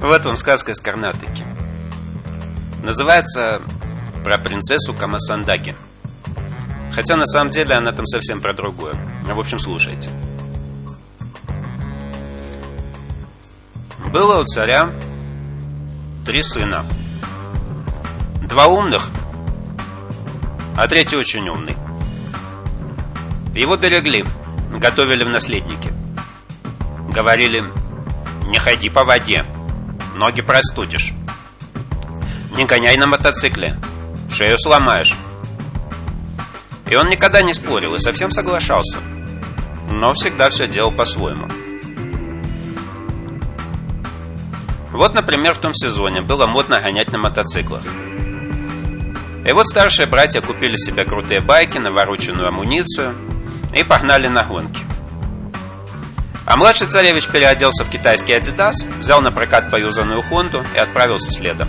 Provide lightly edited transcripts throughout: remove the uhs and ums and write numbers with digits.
Вот вам сказка из Карнатыки. Называется про принцессу Камасандаги. Хотя на самом деле она там совсем про другое. В общем, слушайте. Было у царя 3 сына. 2 умных, а 3 очень умный. Его берегли, готовили в наследники. Говорили: не ходи по воде, ноги простудишь. Не гоняй на мотоцикле, шею сломаешь. И он никогда не спорил и совсем соглашался, но всегда все делал по-своему. Вот, например, в том сезоне было модно гонять на мотоциклах. И вот старшие братья купили себе крутые байки, навороченную амуницию и погнали на гонки. А младший царевич переоделся в китайский Adidas, взял на прокат поюзанную Хонду и отправился следом.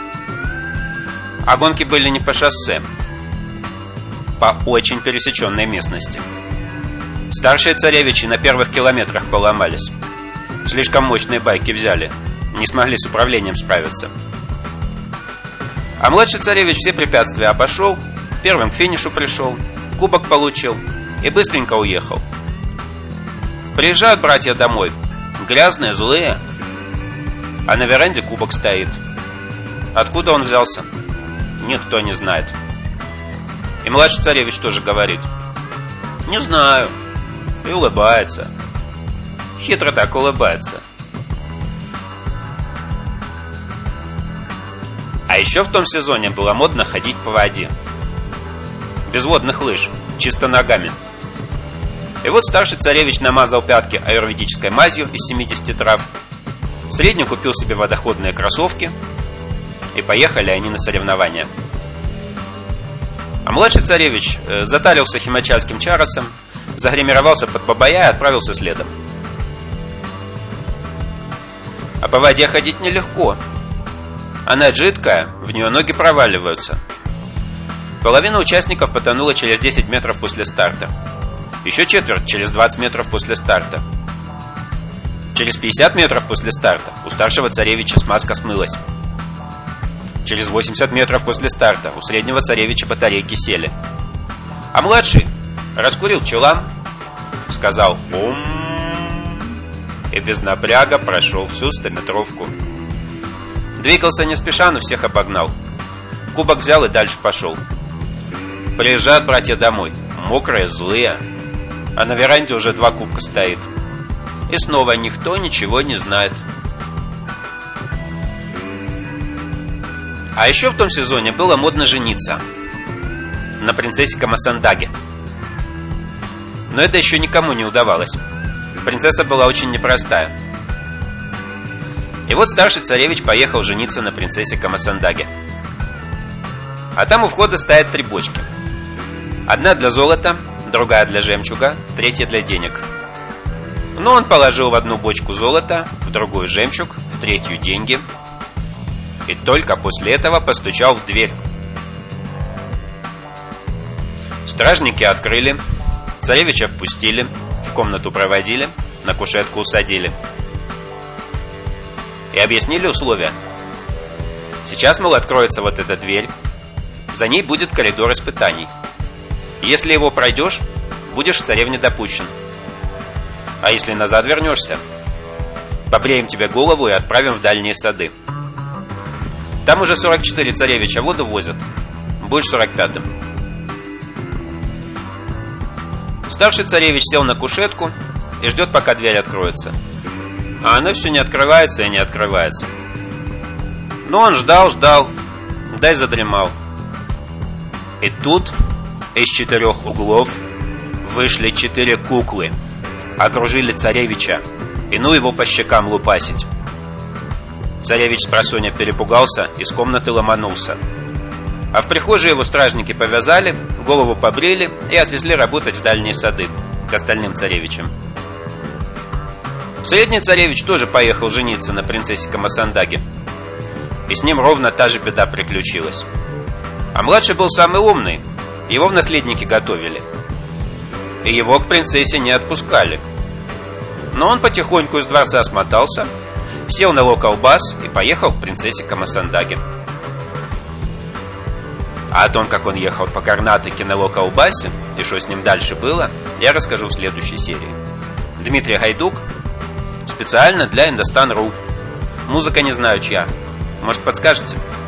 А гонки были не по шоссе, по очень пересеченной местности. Старшие царевичи на первых километрах поломались. Слишком мощные байки взяли, не смогли с управлением справиться. А младший царевич все препятствия обошел, первым к финишу пришел, кубок получил и быстренько уехал. Приезжают братья домой, грязные, злые, а на веранде кубок стоит. Откуда он взялся, никто не знает. И младший царевич тоже говорит: не знаю. И улыбается. Хитро так улыбается. А еще в том сезоне было модно ходить по воде. Без водных лыж, чисто ногами. И вот старший царевич намазал пятки аюрведической мазью из 70 трав. Средний купил себе водоходные кроссовки. И поехали они на соревнования. А младший царевич затарился химачальским чаросом, загримировался под бабая и отправился следом. А по воде ходить нелегко. Она жидкая, в нее ноги проваливаются. Половина участников потонула через 10 метров после старта. Еще четверть через 20 метров после старта. Через 50 метров после старта у старшего царевича смазка смылась. Через 80 метров после старта у среднего царевича батарейки сели. А младший раскурил чулан, сказал «Ом» и без напряга прошел всю 100-метровку. Двигался не спеша, но всех обогнал. Кубок взял и дальше пошел. Приезжают братья домой, мокрые, злые, а на веранде уже 2 кубка стоит. И снова никто ничего не знает. А еще в том сезоне было модно жениться на принцессе Камасандаге. Но это еще никому не удавалось. Принцесса была очень непростая. И вот старший царевич поехал жениться на принцессе Камасандаге. А там у входа стоят 3 бочки. Одна для золота, другая для жемчуга, третья для денег. Но он положил в одну бочку золото, в другую жемчуг, в третью деньги. И только после этого постучал в дверь. Стражники открыли, царевича впустили, в комнату проводили, на кушетку усадили. И объяснили условия. Сейчас, мол, откроется вот эта дверь, за ней будет коридор испытаний. Если его пройдешь, будешь в царевне допущен. А если назад вернешься, побреем тебе голову и отправим в дальние сады. Там уже 44 царевича воду возят, будешь 45-м. Старший царевич сел на кушетку и ждет, пока дверь откроется. А она все не открывается и не открывается. Но он ждал, да и задремал. И тут из 4 углов вышли 4 куклы, окружили царевича и ну его по щекам лупасить. Царевич спросонья перепугался, из комнаты ломанулся. А в прихожей его стражники повязали, голову побрили и отвезли работать в дальние сады к остальным царевичам. Средний царевич тоже поехал жениться на принцессе Камасандаге. И с ним ровно та же беда приключилась. А младший был самый умный, его в наследники готовили. И его к принцессе не отпускали. Но он потихоньку из дворца смотался, сел на локалбас и поехал к принцессе Камасандаге. А о том, как он ехал по Карнатыке на локалбасе и что с ним дальше было, я расскажу в следующей серии. Дмитрий Гайдук специально для Индостан.ру. Музыка не знаю чья. Может, подскажете?